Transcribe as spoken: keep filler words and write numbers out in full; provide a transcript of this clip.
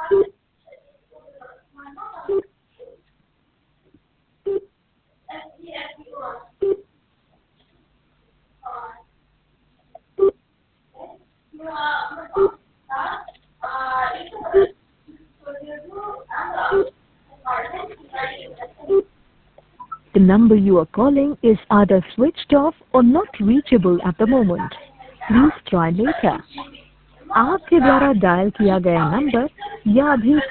The number you are calling is either switched off or not reachable at the moment. Please try later. आपके द्वारा dial किया गया number या अभी